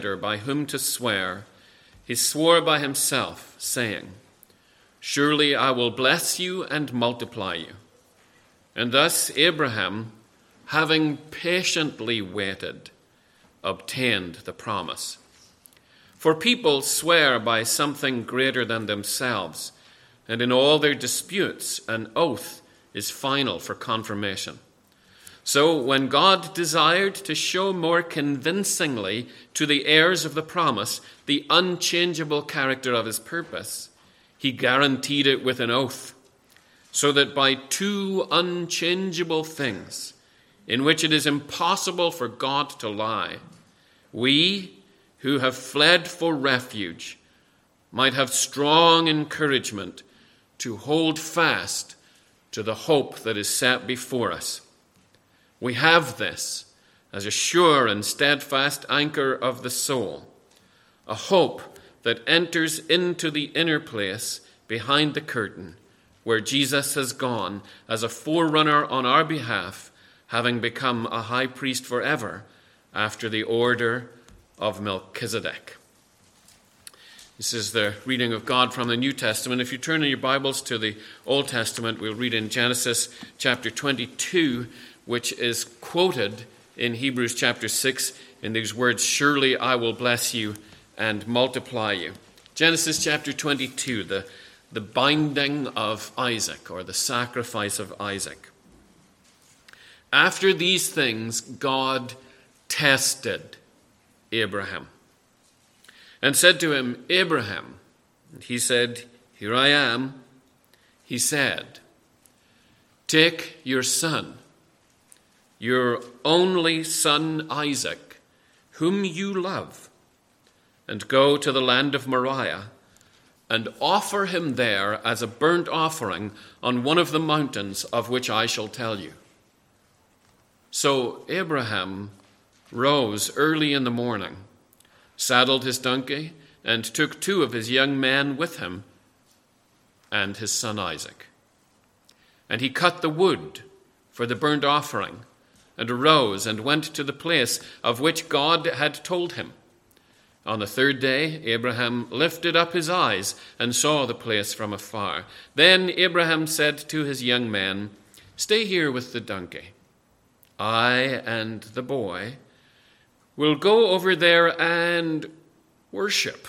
by whom to swear, he swore by himself, saying, "Surely I will bless you and multiply you." And thus Abraham, having patiently waited, obtained the promise. For people swear by something greater than themselves, and in all their disputes an oath is final for confirmation. So when God desired to show more convincingly to the heirs of the promise the unchangeable character of his purpose, he guaranteed it with an oath, so that by two unchangeable things, in which it is impossible for God to lie, we who have fled for refuge might have strong encouragement to hold fast to the hope that is set before us. We have this as a sure and steadfast anchor of the soul, a hope that enters into the inner place behind the curtain, where Jesus has gone as a forerunner on our behalf, having become a high priest forever after the order of Melchizedek. This is the reading of God from the New Testament. If you turn in your Bibles to the Old Testament, we'll read in Genesis chapter 22, which is quoted in Hebrews chapter 6 in these words, "Surely I will bless you and multiply you." Genesis chapter 22, the binding of Isaac, or the sacrifice of Isaac. After these things, God tested Abraham and said to him, "Abraham." And he said, "Here I am." He said, "Take your son, your only son Isaac, whom you love, and go to the land of Moriah, and offer him there as a burnt offering on one of the mountains of which I shall tell you." So Abraham rose early in the morning, saddled his donkey, and took two of his young men with him and his son Isaac. And he cut the wood for the burnt offering, and arose and went to the place of which God had told him. On the third day, Abraham lifted up his eyes and saw the place from afar. Then Abraham said to his young men, "Stay here with the donkey. I and the boy will go over there and worship,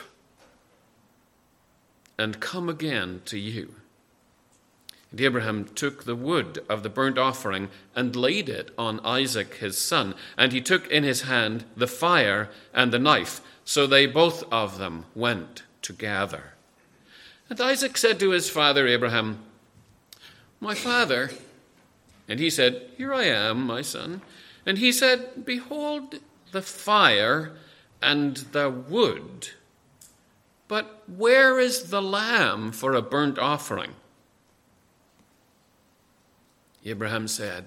and come again to you." And Abraham took the wood of the burnt offering and laid it on Isaac his son, and he took in his hand the fire and the knife. So they both of them went together. And Isaac said to his father Abraham, "My father." And he said, "Here I am, my son." And he said, "Behold the fire and the wood, but where is the lamb for a burnt offering?" Abraham said,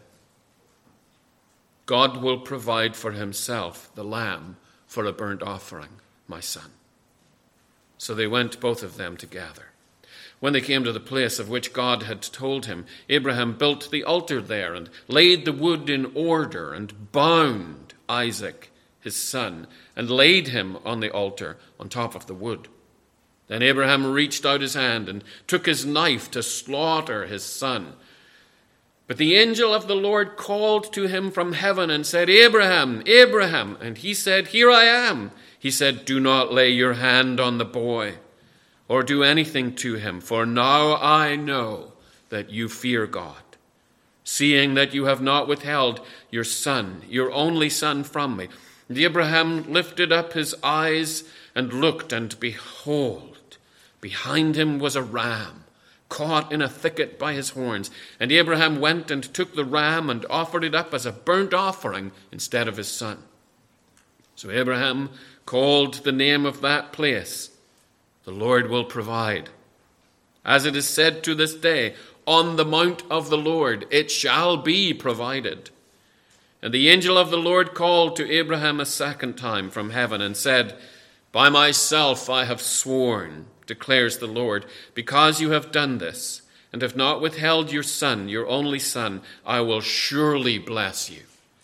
"God will provide for himself the lamb for a burnt offering, my son." So they went both of them together. When they came to the place of which God had told him, Abraham built the altar there and laid the wood in order and bound Isaac, his son, and laid him on the altar on top of the wood. Then Abraham reached out his hand and took his knife to slaughter his son. But the angel of the Lord called to him from heaven and said, "Abraham, Abraham." And he said, "Here I am." He said, "Do not lay your hand on the boy or do anything to him, for now I know that you fear God, seeing that you have not withheld your son, your only son, from me." And Abraham lifted up his eyes and looked, and behold, behind him was a ram, caught in a thicket by his horns. And Abraham went and took the ram and offered it up as a burnt offering instead of his son. So Abraham called the name of that place, "The Lord will provide." As it is said to this day, "On the mount of the Lord it shall be provided." And the angel of the Lord called to Abraham a second time from heaven and said, "By myself I have sworn, declares the Lord, because you have done this and have not withheld your son, your only son, I will surely bless you.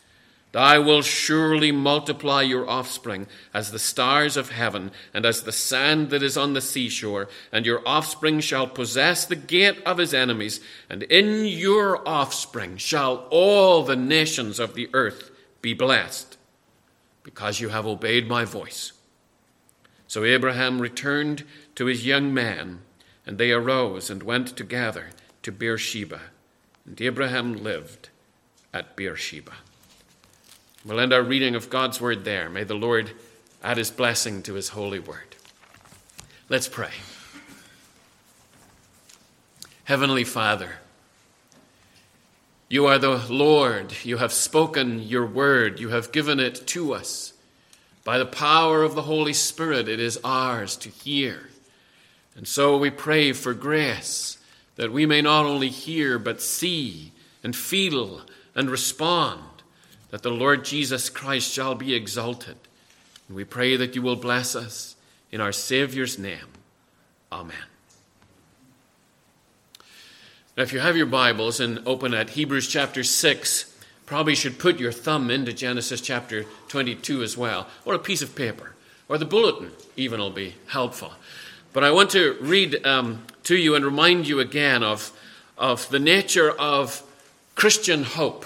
I will surely multiply your offspring as the stars of heaven and as the sand that is on the seashore, and your offspring shall possess the gate of his enemies, and in your offspring shall all the nations of the earth be blessed, because you have obeyed my voice." So Abraham returned to his young men, and they arose and went together to Beersheba, and Abraham lived at Beersheba. We'll end our reading of God's word there. May the Lord add his blessing to his holy word. Let's pray. Heavenly Father, you are the Lord. You have spoken your word. You have given it to us. By the power of the Holy Spirit, it is ours to hear. And so we pray for grace, that we may not only hear, but see and feel and respond, that the Lord Jesus Christ shall be exalted. And we pray that you will bless us in our Savior's name. Amen. Now, if you have your Bibles and open at Hebrews chapter 6, probably should put your thumb into Genesis chapter 22 as well, or a piece of paper, or the bulletin even will be helpful. But I want to read to you and remind you again of the nature of Christian hope.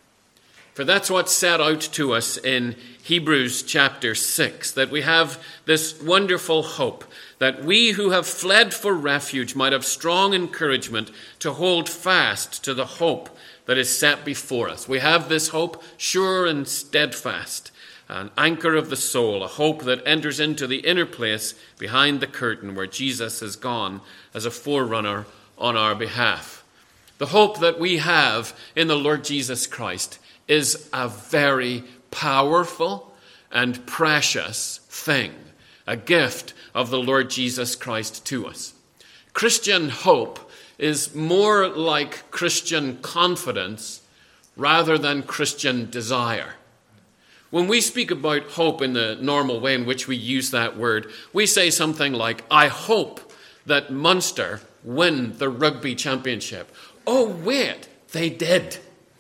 For that's what's set out to us in Hebrews chapter 6, that we have this wonderful hope, that we who have fled for refuge might have strong encouragement to hold fast to the hope that is set before us. We have this hope sure and steadfast, an anchor of the soul, a hope that enters into the inner place behind the curtain where Jesus has gone as a forerunner on our behalf. The hope that we have in the Lord Jesus Christ is a very powerful and precious thing, a gift of the Lord Jesus Christ to us. Christian hope is more like Christian confidence rather than Christian desire. When we speak about hope in the normal way in which we use that word, we say something like, "I hope that Munster win the rugby championship." Oh, wait, they did.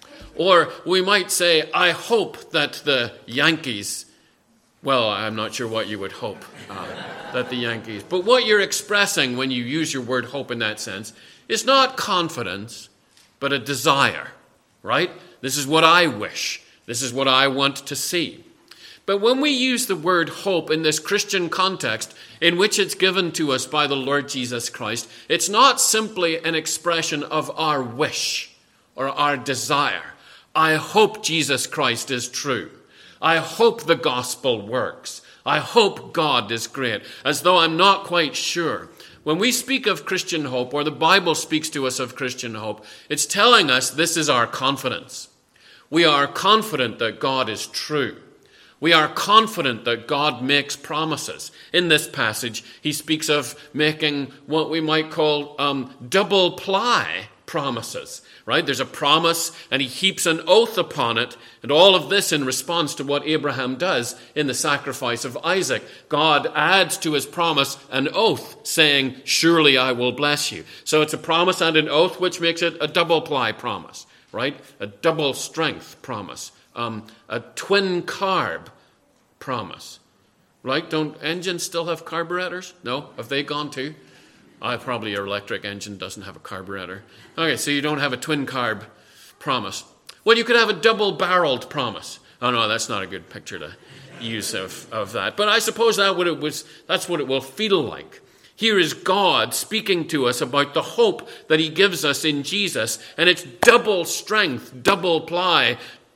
Or we might say, "I hope that the Yankees," well, I'm not sure what you would hope that the Yankees, but what you're expressing when you use your word hope in that sense is not confidence, but a desire, right? This is what I wish. This is what I want to see. But when we use the word hope in this Christian context in which it's given to us by the Lord Jesus Christ, it's not simply an expression of our wish or our desire. I hope Jesus Christ is true. I hope the gospel works. I hope God is great, as though I'm not quite sure. When we speak of Christian hope, or the Bible speaks to us of Christian hope, it's telling us this is our confidence. We are confident that God is true. We are confident that God makes promises. In this passage, he speaks of making what we might call double ply promises, right? There's a promise and he heaps an oath upon it, and all of this in response to what Abraham does in the sacrifice of Isaac. God adds to his promise an oath saying, "Surely I will bless you." So it's a promise and an oath, which makes it a double ply promise, right? A double strength promise, a twin carb promise, right? Don't engines still have carburetors? No? Have they gone too? Probably your electric engine doesn't have a carburetor. Okay, so you don't have a twin carb promise. Well, you could have a double-barreled promise. Oh, no, that's not a good picture to use of that. But I suppose that's what it will feel like. Here is God speaking to us about the hope that he gives us in Jesus, and it's double strength, double ply,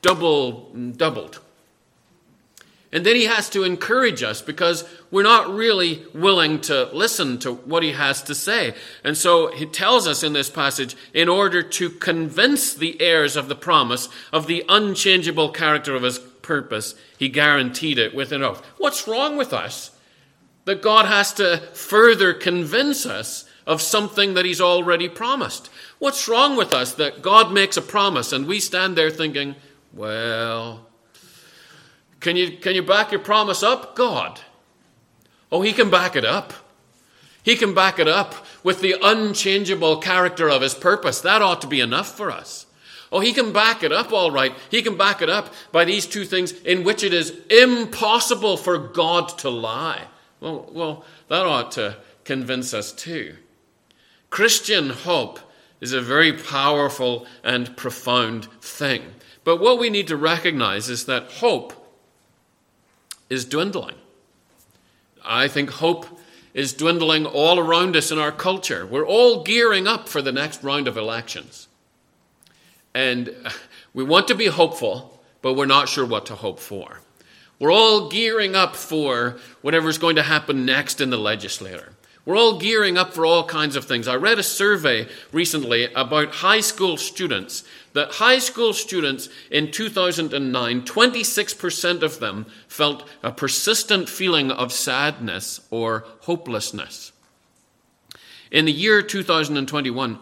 doubled. And then he has to encourage us because we're not really willing to listen to what he has to say. And so he tells us in this passage, in order to convince the heirs of the promise of the unchangeable character of his purpose, he guaranteed it with an oath. What's wrong with us? That God has to further convince us of something that he's already promised. What's wrong with us that God makes a promise and we stand there thinking, well, Can you back your promise up, God? Oh, he can back it up. He can back it up with the unchangeable character of his purpose. That ought to be enough for us. Oh, he can back it up all right. He can back it up by these two things in which it is impossible for God to lie. Well, that ought to convince us too. Christian hope is a very powerful and profound thing. But what we need to recognize is that hope is dwindling. I think hope is dwindling all around us in our culture. We're all gearing up for the next round of elections. And we want to be hopeful, but we're not sure what to hope for. We're all gearing up for whatever's going to happen next in the legislature. We're all gearing up for all kinds of things. I read a survey recently about high school students, that high school students in 2009, 26% of them felt a persistent feeling of sadness or hopelessness. In the year 2021,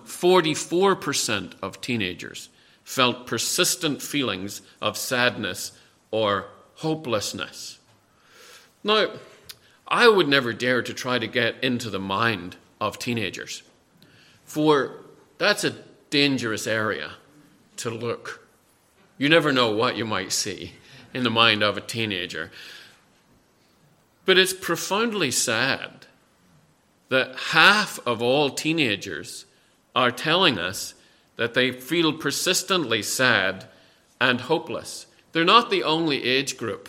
44% of teenagers felt persistent feelings of sadness or hopelessness. Now, I would never dare to try to get into the mind of teenagers, for that's a dangerous area to look. You never know what you might see in the mind of a teenager. But it's profoundly sad that half of all teenagers are telling us that they feel persistently sad and hopeless. They're not the only age group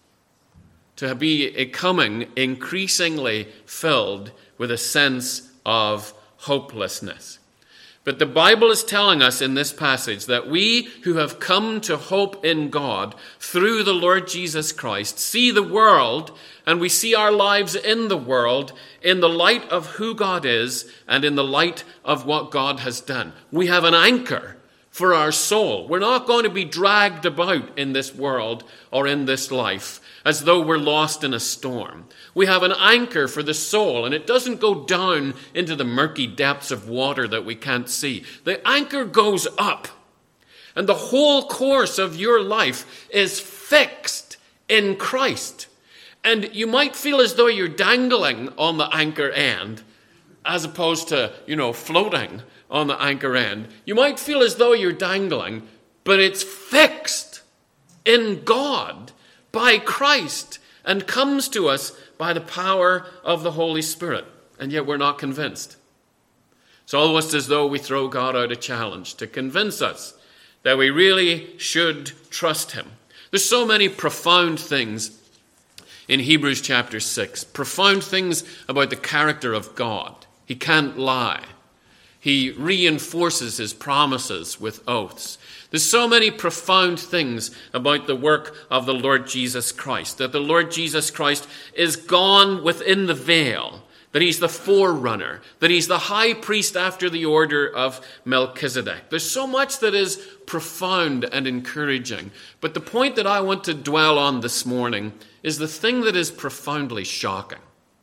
to be becoming increasingly filled with a sense of hopelessness. But the Bible is telling us in this passage that we who have come to hope in God through the Lord Jesus Christ see the world, and we see our lives in the world in the light of who God is and in the light of what God has done. We have an anchor for our soul. We're not going to be dragged about in this world or in this life as though we're lost in a storm. We have an anchor for the soul, and it doesn't go down into the murky depths of water that we can't see. The anchor goes up, and the whole course of your life is fixed in Christ. And you might feel as though you're dangling on the anchor end, as opposed to, floating on the anchor end. You might feel as though you're dangling, but it's fixed in God by Christ and comes to us by the power of the Holy Spirit. And yet we're not convinced. It's almost as though we throw God out a challenge to convince us that we really should trust him. There's so many profound things in Hebrews chapter 6. Profound things about the character of God. He can't lie. He reinforces his promises with oaths. There's so many profound things about the work of the Lord Jesus Christ, that the Lord Jesus Christ is gone within the veil, that he's the forerunner, that he's the high priest after the order of Melchizedek. There's so much that is profound and encouraging. But the point that I want to dwell on this morning is the thing that is profoundly shocking.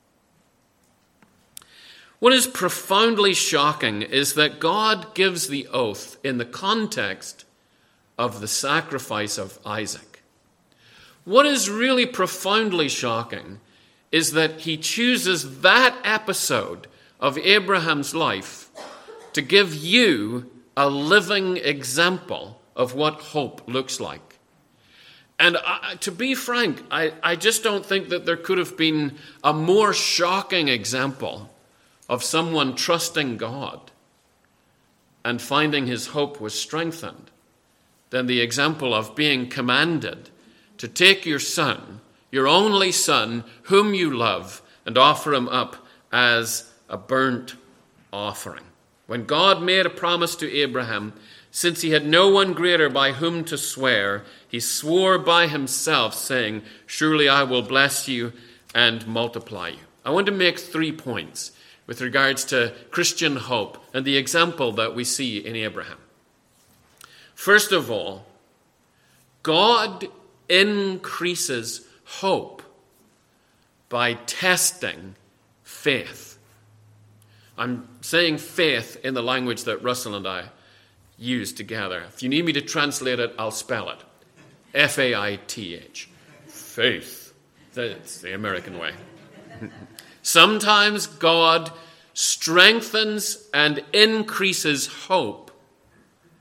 What is profoundly shocking is that God gives the oath in the context of the sacrifice of Isaac. What is really profoundly shocking is that he chooses that episode of Abraham's life to give you a living example of what hope looks like. And to be frank, I just don't think that there could have been a more shocking example of someone trusting God and finding his hope was strengthened than the example of being commanded to take your son, your only son, whom you love, and offer him up as a burnt offering. When God made a promise to Abraham, since he had no one greater by whom to swear, he swore by himself, saying, "Surely I will bless you and multiply you." I want to make 3 points with regards to Christian hope and the example that we see in Abraham. First of all, God increases hope by testing faith. I'm saying faith in the language that Russell and I use together. If you need me to translate it, I'll spell it. F-A-I-T-H. Faith. That's the American way. Sometimes God strengthens and increases hope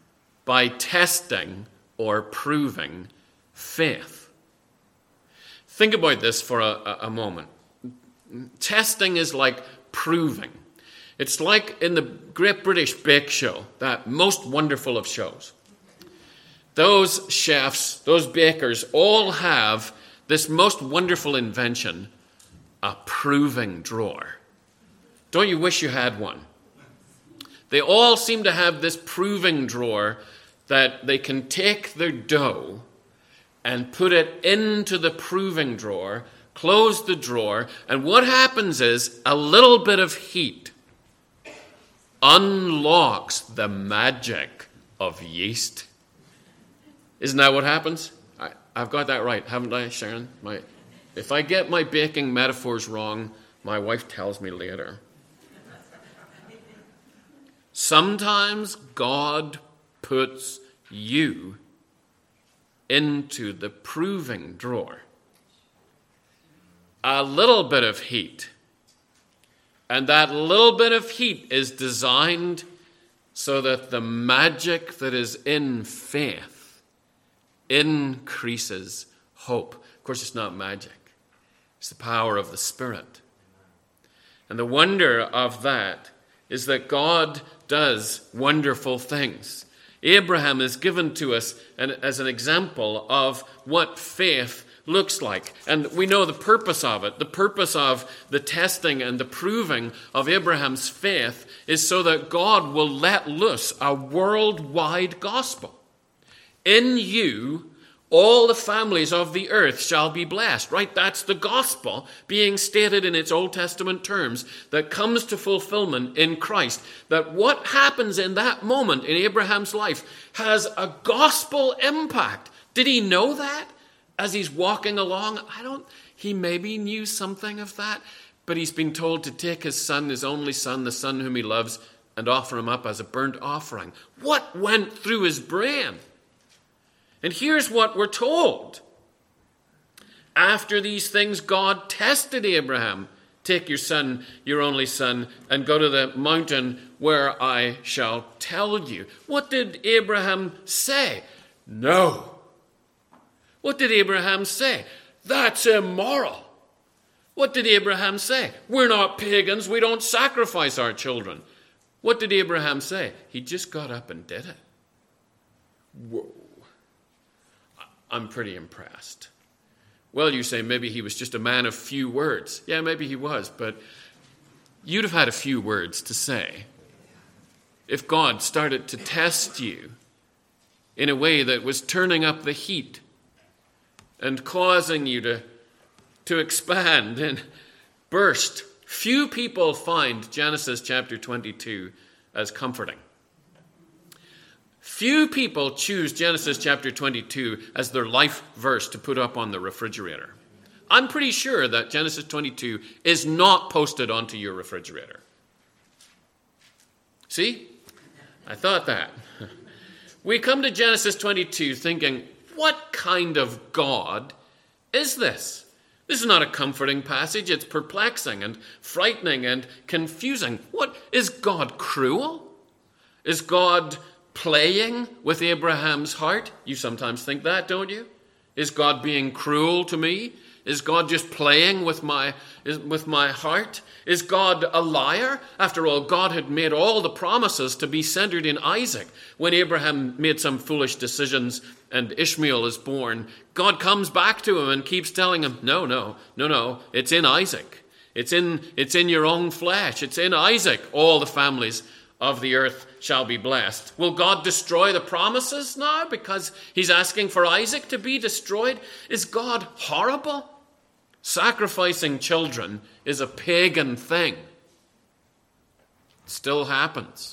by testing or proving faith. Think about this for a moment. Testing is like proving. It's like in the Great British Bake Show, that most wonderful of shows. Those chefs, those bakers, all have this most wonderful invention, a proving drawer. Don't you wish you had one? They all seem to have this proving drawer that they can take their dough and put it into the proving drawer, close the drawer, and what happens is a little bit of heat unlocks the magic of yeast. Isn't that what happens? I've got that right, haven't I, Sharon? If I get my baking metaphors wrong, my wife tells me later. Sometimes God puts you into the proving drawer. A little bit of heat. And that little bit of heat is designed so that the magic that is in faith increases hope. Of course, it's not magic. It's the power of the Spirit. And the wonder of that is that God does wonderful things. Abraham is given to us as an example of what faith looks like. And we know the purpose of it. The purpose of the testing and the proving of Abraham's faith is so that God will let loose a worldwide gospel. In you, all the families of the earth shall be blessed, right? That's the gospel being stated in its Old Testament terms that comes to fulfillment in Christ. That what happens in that moment in Abraham's life has a gospel impact. Did he know that as he's walking along? He maybe knew something of that, but he's been told to take his son, his only son, the son whom he loves, and offer him up as a burnt offering. What went through his brain? And here's what we're told. After these things, God tested Abraham. Take your son, your only son, and go to the mountain where I shall tell you. What did Abraham say? No. What did Abraham say? That's immoral. What did Abraham say? We're not pagans. We don't sacrifice our children. What did Abraham say? He just got up and did it. Whoa. I'm pretty impressed. Well, you say maybe he was just a man of few words. Yeah, maybe he was, but you'd have had a few words to say if God started to test you in a way that was turning up the heat and causing you to expand and burst. Few people find Genesis chapter 22 as comforting. Few people choose Genesis chapter 22 as their life verse to put up on the refrigerator. I'm pretty sure that Genesis 22 is not posted onto your refrigerator. See? I thought that. We come to Genesis 22 thinking, what kind of God is this? This is not a comforting passage. It's perplexing and frightening and confusing. What, is God cruel? Is God playing with Abraham's heart? You sometimes think that, don't you? Is God being cruel to me? Is God just playing with my heart? Is God a liar? After all, God had made all the promises to be centered in Isaac. When Abraham made some foolish decisions and Ishmael is born, God comes back to him and keeps telling him, no, it's in Isaac. It's in your own flesh. It's in Isaac. All the families of the earth shall be blessed. Will God destroy the promises now because he's asking for Isaac to be destroyed? Is God horrible? Sacrificing children is a pagan thing. It still happens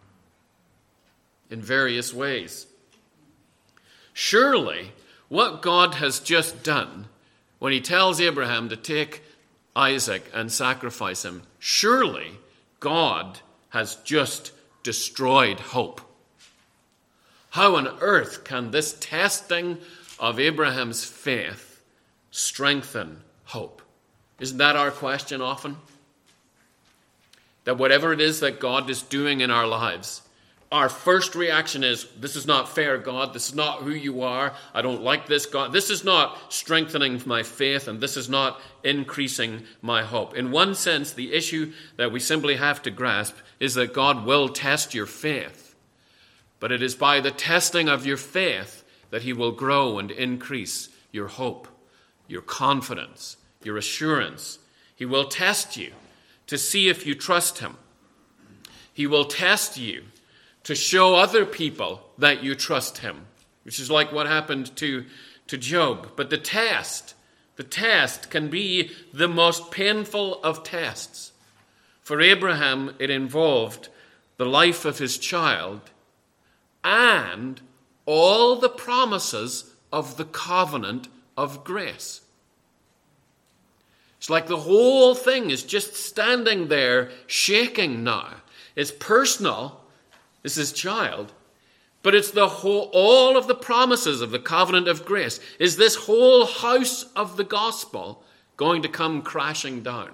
in various ways. Surely, what God has just done when he tells Abraham to take Isaac and sacrifice him, surely God has just destroyed hope. How on earth can this testing of Abraham's faith strengthen hope? Isn't that our question often? That whatever it is that God is doing in our lives, our first reaction is, this is not fair, God. This is not who you are. I don't like this, God. This is not strengthening my faith, and this is not increasing my hope. In one sense, the issue that we simply have to grasp is that God will test your faith. But it is by the testing of your faith that he will grow and increase your hope, your confidence, your assurance. He will test you to see if you trust him. He will test you to show other people that you trust him, which is like what happened to Job. But the test can be the most painful of tests. For Abraham, it involved the life of his child and all the promises of the covenant of grace. It's like the whole thing is just standing there shaking now. It's personal. This is child. But it's all of the promises of the covenant of grace. Is this whole house of the gospel going to come crashing down?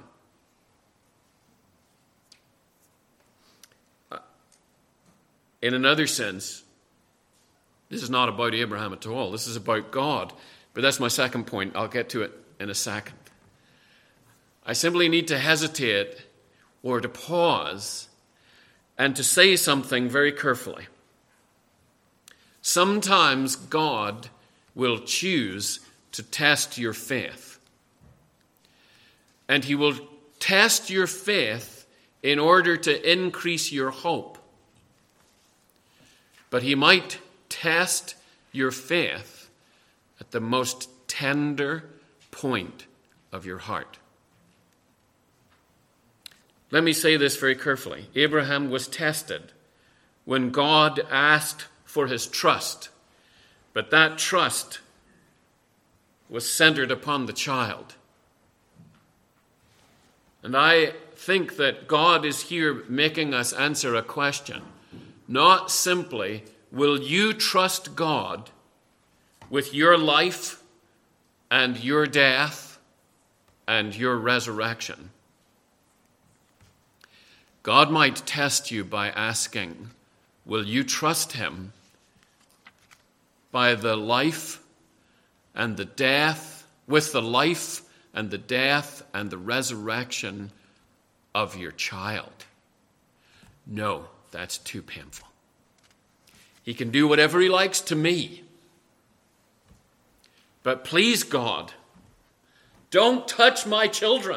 In another sense, this is not about Abraham at all. This is about God. But that's my second point. I'll get to it in a second. I simply need to hesitate or to pause and to say something very carefully. Sometimes God will choose to test your faith. And he will test your faith in order to increase your hope. But he might test your faith at the most tender point of your heart. Let me say this very carefully. Abraham was tested when God asked for his trust, but that trust was centered upon the child. And I think that God is here making us answer a question. Not simply, will you trust God with your life and your death and your resurrection? God might test you by asking, will you trust him by the life and the death, with the life and the death and the resurrection of your child? No, that's too painful. He can do whatever he likes to me. But please, God, don't touch my children.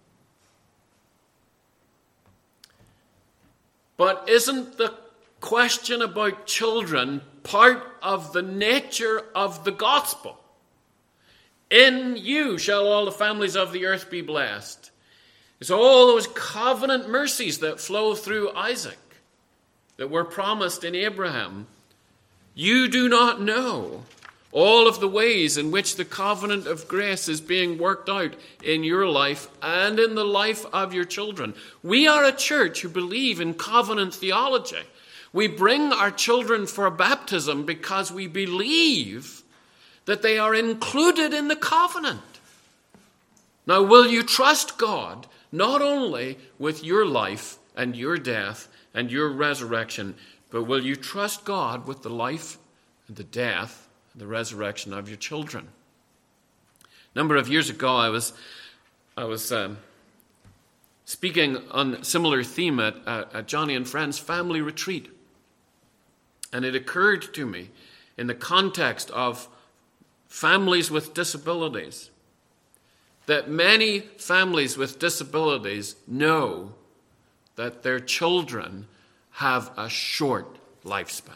But isn't the question about children part of the nature of the gospel? In you shall all the families of the earth be blessed. It's all those covenant mercies that flow through Isaac that were promised in Abraham. You do not know all of the ways in which the covenant of grace is being worked out in your life and in the life of your children. We are a church who believe in covenant theology. We bring our children for baptism because we believe that they are included in the covenant. Now, will you trust God not only with your life and your death and your resurrection, but will you trust God with the life and the death and the resurrection of your children? A number of years ago, I was speaking on a similar theme at Johnny and Friends family retreat. And it occurred to me in the context of families with disabilities that many families with disabilities know that their children have a short lifespan.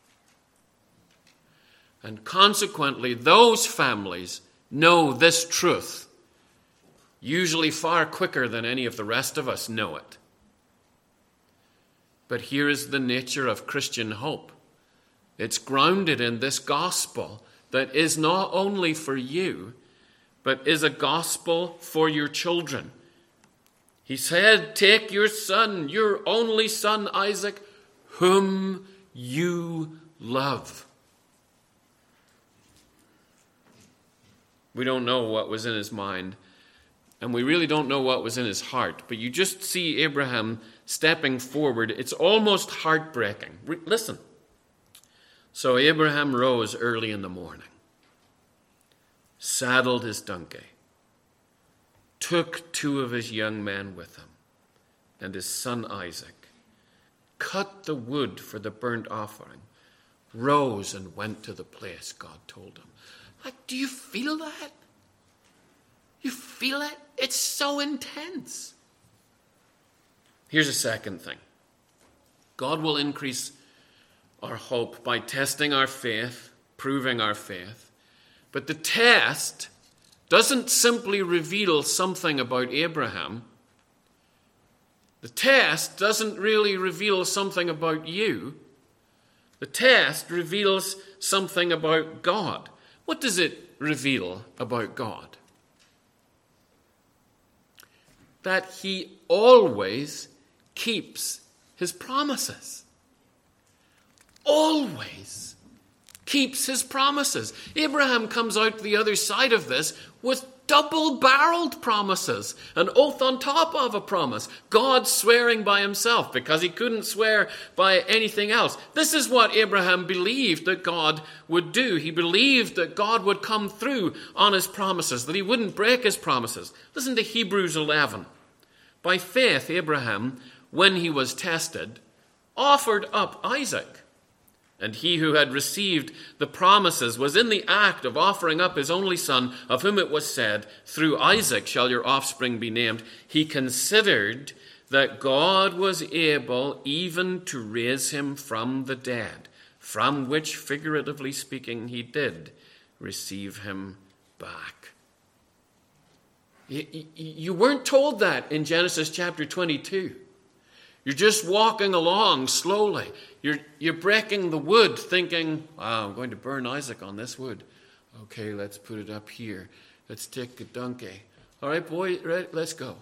And consequently, those families know this truth usually far quicker than any of the rest of us know it. But here is the nature of Christian hope. It's grounded in this gospel that is not only for you, but is a gospel for your children. He said, take your son, your only son, Isaac, whom you love. We don't know what was in his mind and we really don't know what was in his heart, but you just see Abraham stepping forward. It's almost heartbreaking. Listen. So Abraham rose early in the morning, saddled his donkey, took 2 of his young men with him, and his son Isaac, cut the wood for the burnt offering, rose and went to the place God told him. Like, do you feel that? You feel it? It's so intense. Here's a second thing. God will increase our hope by testing our faith, proving our faith. But the test doesn't simply reveal something about Abraham. The test doesn't really reveal something about you. The test reveals something about God. What does it reveal about God? That he always keeps his promises. Always keeps his promises. Abraham comes out the other side of this with double-barreled promises, an oath on top of a promise, God swearing by himself because he couldn't swear by anything else. This is what Abraham believed that God would do. He believed that God would come through on his promises, that he wouldn't break his promises. Listen to Hebrews 11. By faith, Abraham, when he was tested, offered up Isaac. And he who had received the promises was in the act of offering up his only son, of whom it was said, through Isaac shall your offspring be named. He considered that God was able even to raise him from the dead, from which, figuratively speaking, he did receive him back. You weren't told that in Genesis chapter 22. You're just walking along slowly. You're breaking the wood thinking, wow, I'm going to burn Isaac on this wood. Okay, let's put it up here. Let's take a donkey. All right, boy, right, let's go.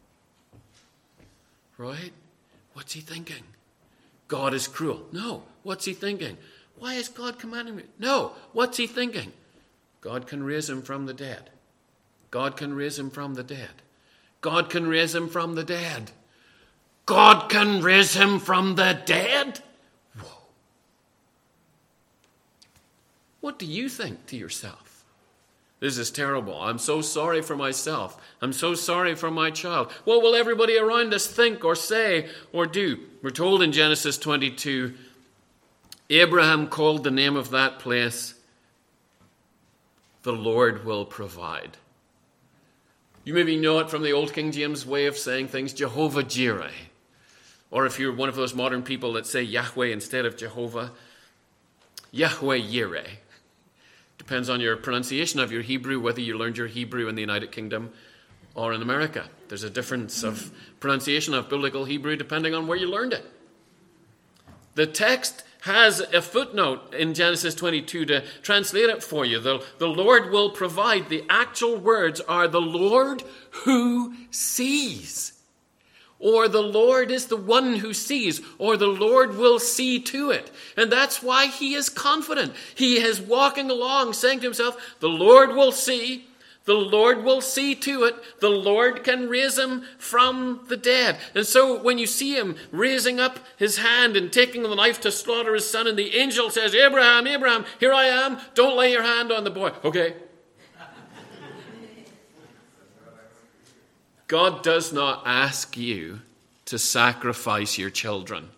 Right? What's he thinking? God is cruel. No. What's he thinking? Why is God commanding me? No. What's he thinking? God can raise him from the dead. God can raise him from the dead. God can raise him from the dead. God can raise him from the dead? Whoa. What do you think to yourself? This is terrible. I'm so sorry for myself. I'm so sorry for my child. What will everybody around us think or say or do? We're told in Genesis 22, Abraham called the name of that place, the Lord will provide. You maybe know it from the old King James way of saying things, Jehovah Jireh. Or if you're one of those modern people that say Yahweh instead of Jehovah, Yahweh Yireh. Depends on your pronunciation of your Hebrew, whether you learned your Hebrew in the United Kingdom or in America. There's a difference of pronunciation of biblical Hebrew depending on where you learned it. The text has a footnote in Genesis 22 to translate it for you. The Lord will provide. The actual words are the Lord who sees. Or the Lord is the one who sees, or the Lord will see to it. And that's why he is confident. He is walking along saying to himself, the Lord will see, the Lord will see to it, the Lord can raise him from the dead. And so when you see him raising up his hand and taking the knife to slaughter his son, and the angel says, Abraham, Abraham, here I am, don't lay your hand on the boy. Okay. God does not ask you to sacrifice your children.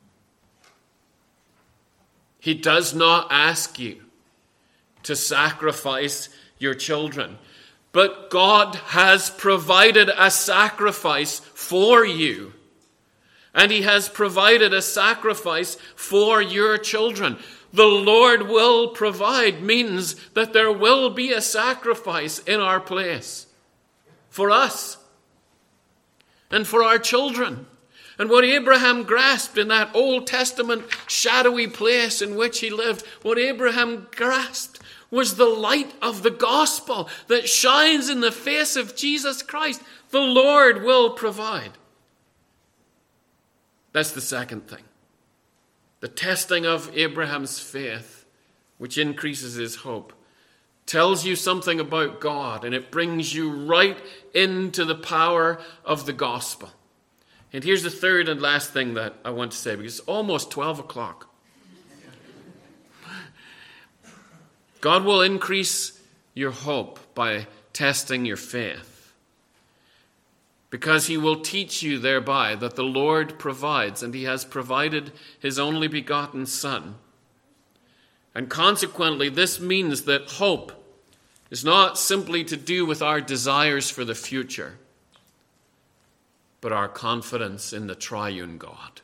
He does not ask you to sacrifice your children. But God has provided a sacrifice for you. And he has provided a sacrifice for your children. The Lord will provide means that there will be a sacrifice in our place for us and for our children. And what Abraham grasped in that Old Testament shadowy place in which he lived, what Abraham grasped was the light of the gospel that shines in the face of Jesus Christ. The Lord will provide. That's the second thing. The testing of Abraham's faith, which increases his hope. tells you something about God, and it brings you right into the power of the gospel. And here's the third and last thing that I want to say, because it's almost 12 o'clock. God will increase your hope by testing your faith, because he will teach you thereby that the Lord provides, and he has provided his only begotten Son. And consequently, this means that hope is not simply to do with our desires for the future, but our confidence in the triune God.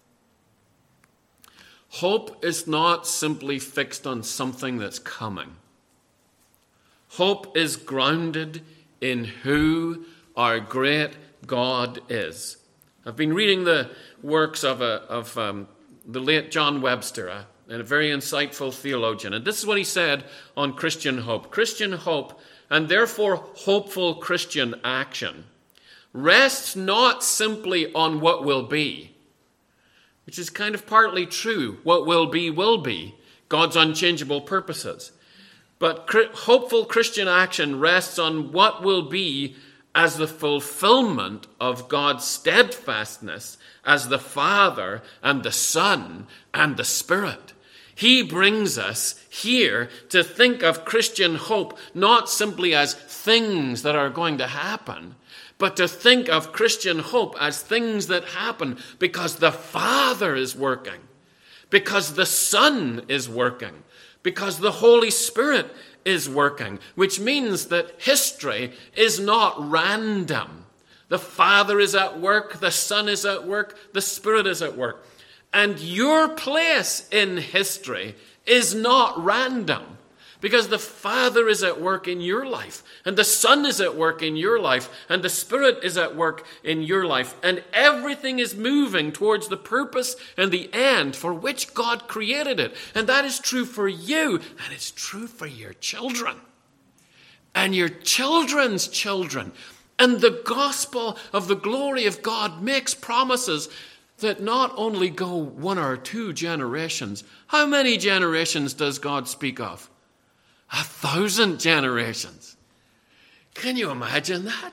Hope is not simply fixed on something that's coming. Hope is grounded in who our great God is. I've been reading the works of the late John Webster, and a very insightful theologian. And this is what he said on Christian hope. Christian hope, and therefore hopeful Christian action, rests not simply on what will be, which is kind of partly true. What will be, God's unchangeable purposes. But hopeful Christian action rests on what will be as the fulfillment of God's steadfastness as the Father and the Son and the Spirit. He brings us here to think of Christian hope not simply as things that are going to happen, but to think of Christian hope as things that happen because the Father is working, because the Son is working, because the Holy Spirit is working, which means that history is not random. The Father is at work, the Son is at work, the Spirit is at work. And your place in history is not random, because the Father is at work in your life, and the Son is at work in your life, and the Spirit is at work in your life, and everything is moving towards the purpose and the end for which God created it. And that is true for you, and it's true for your children and your children's children. And the gospel of the glory of God makes promises that not only go one or two generations. How many generations does God speak of? 1,000 generations. Can you imagine that?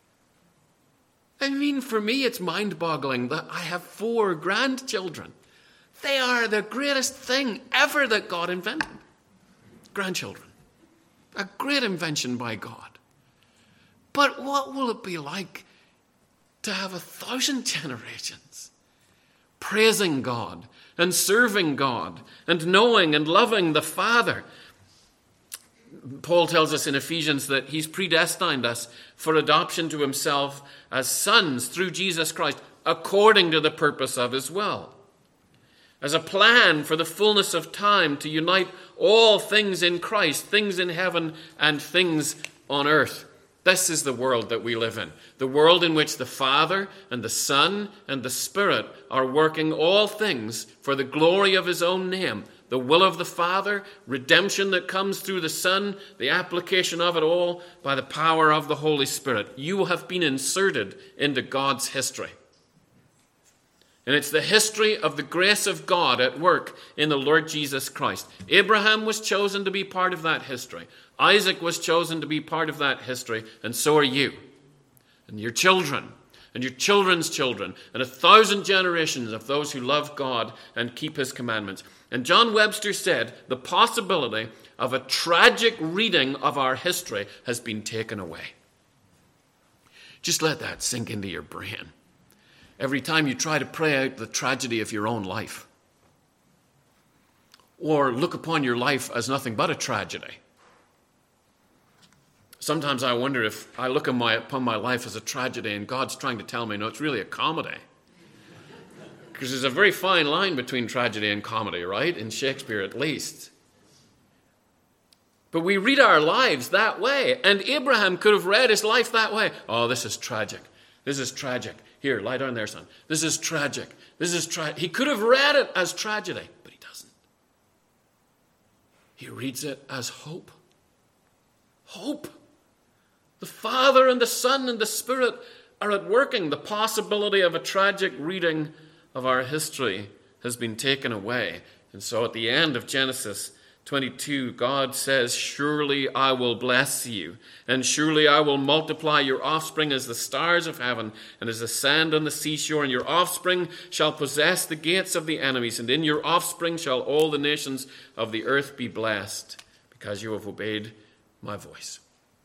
I mean, for me, it's mind-boggling that I have 4 grandchildren. They are the greatest thing ever that God invented. Grandchildren. A great invention by God. But what will it be like to have 1,000 generations praising God and serving God and knowing and loving the Father? Paul tells us in Ephesians that he's predestined us for adoption to himself as sons through Jesus Christ, according to the purpose of his will, as a plan for the fullness of time to unite all things in Christ, things in heaven and things on earth. This is the world that we live in, the world in which the Father and the Son and the Spirit are working all things for the glory of his own name. The will of the Father, redemption that comes through the Son, the application of it all by the power of the Holy Spirit. You have been inserted into God's history. And it's the history of the grace of God at work in the Lord Jesus Christ. Abraham was chosen to be part of that history. Isaac was chosen to be part of that history, and so are you. And your children, and your children's children, and 1,000 generations of those who love God and keep his commandments. And John Webster said, the possibility of a tragic reading of our history has been taken away. Just let that sink into your brain. Every time you try to pray out the tragedy of your own life, or look upon your life as nothing but a tragedy. Sometimes I wonder if I look upon my life as a tragedy and God's trying to tell me, no, it's really a comedy. Because there's a very fine line between tragedy and comedy, right? In Shakespeare, at least. But we read our lives that way. And Abraham could have read his life that way. Oh, this is tragic. This is tragic. Here, lie down there, son. This is tragic. This is tragic. He could have read it as tragedy, but he doesn't. He reads it as hope. Hope. The Father and the Son and the Spirit are at working. The possibility of a tragic reading of our history has been taken away. And so at the end of Genesis 22, God says, surely I will bless you, and surely I will multiply your offspring as the stars of heaven and as the sand on the seashore, and your offspring shall possess the gates of the enemies, and in your offspring shall all the nations of the earth be blessed, because you have obeyed my voice.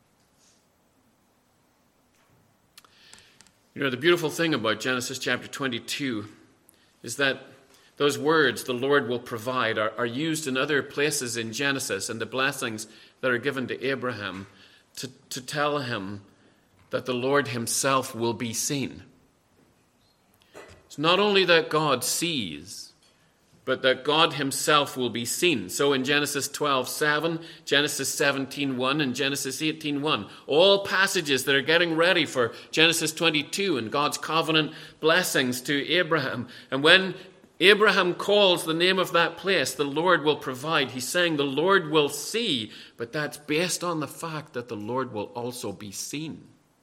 You know, the beautiful thing about Genesis chapter 22 is that those words, the Lord will provide, are used in other places in Genesis, and the blessings that are given to Abraham to tell him that the Lord himself will be seen. It's not only that God sees, but that God himself will be seen. So in Genesis 12:7, Genesis 17:1, and Genesis 18:1, all passages that are getting ready for Genesis 22 and God's covenant blessings to Abraham. And when Abraham calls the name of that place, the Lord will provide. He's saying the Lord will see, but that's based on the fact that the Lord will also be seen.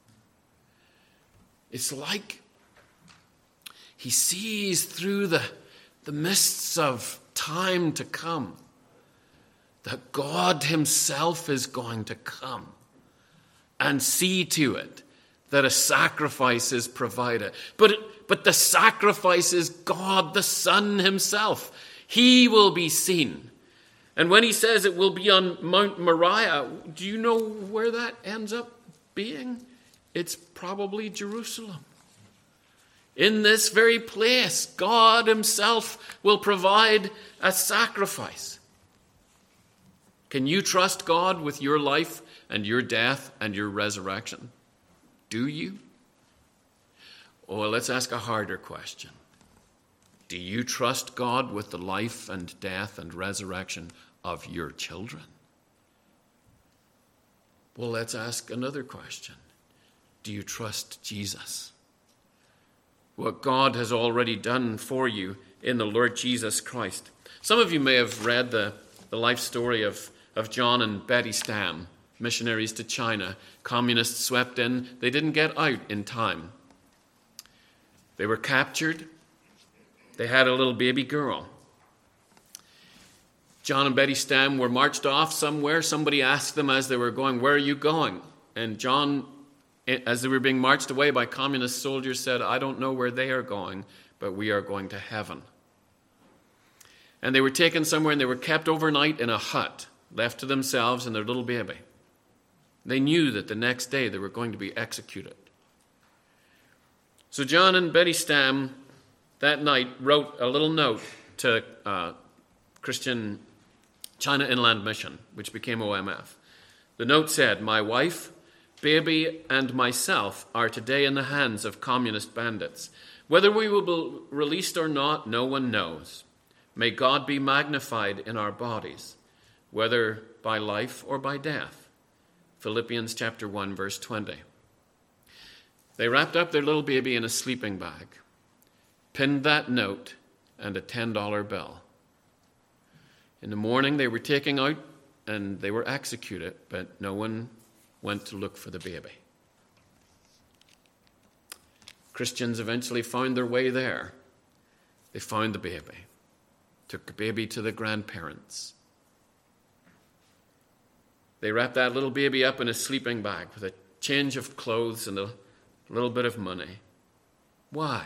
It's like he sees through the mists of time to come that God himself is going to come and see to it that a sacrifice is provided. But the sacrifice is God the Son himself. He will be seen. And when he says it will be on Mount Moriah, do you know where that ends up being? It's probably Jerusalem. In this very place, God himself will provide a sacrifice. Can you trust God with your life and your death and your resurrection? Do you? Or let's ask a harder question. Do you trust God with the life and death and resurrection of your children? Well, let's ask another question. Do you trust Jesus? What God has already done for you in the Lord Jesus Christ. Some of you may have read the life story of John and Betty Stam, missionaries to China. Communists swept in. They didn't get out in time. They were captured. They had a little baby girl. John and Betty Stam were marched off somewhere. Somebody asked them as they were going, "Where are you going?" And John, as they were being marched away by communist soldiers, said, "I don't know where they are going, but we are going to heaven." And they were taken somewhere and they were kept overnight in a hut, left to themselves and their little baby. They knew that the next day they were going to be executed. So John and Betty Stam that night wrote a little note to Christian China Inland Mission, which became OMF. The note said, "My wife, baby, and myself are today in the hands of communist bandits. Whether we will be released or not, no one knows. May God be magnified in our bodies, whether by life or by death." Philippians chapter 1, verse 20. They wrapped up their little baby in a sleeping bag, pinned that note and a $10 bill. In the morning they were taken out and they were executed, but no one went to look for the baby. Christians eventually found their way there. They found the baby, took the baby to the grandparents. They wrapped that little baby up in a sleeping bag with a change of clothes and a little bit of money. Why?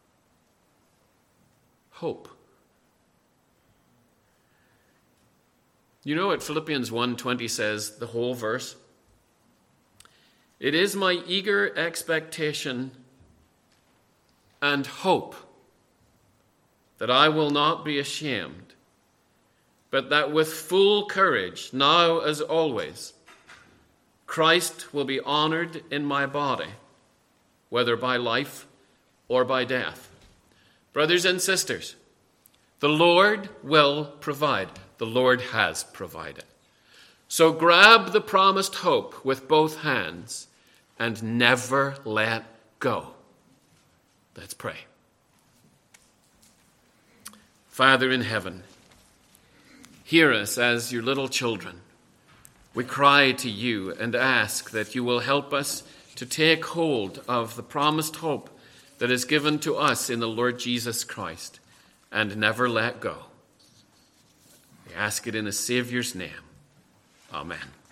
Hope. You know what Philippians 1:20 says, the whole verse? "It is my eager expectation and hope that I will not be ashamed, but that with full courage, now as always, Christ will be honored in my body, whether by life or by death." Brothers and sisters, the Lord will provide. The Lord has provided. So grab the promised hope with both hands and never let go. Let's pray. Father in heaven, hear us as your little children. We cry to you and ask that you will help us to take hold of the promised hope that is given to us in the Lord Jesus Christ and never let go. We ask it in a Savior's name. Amen.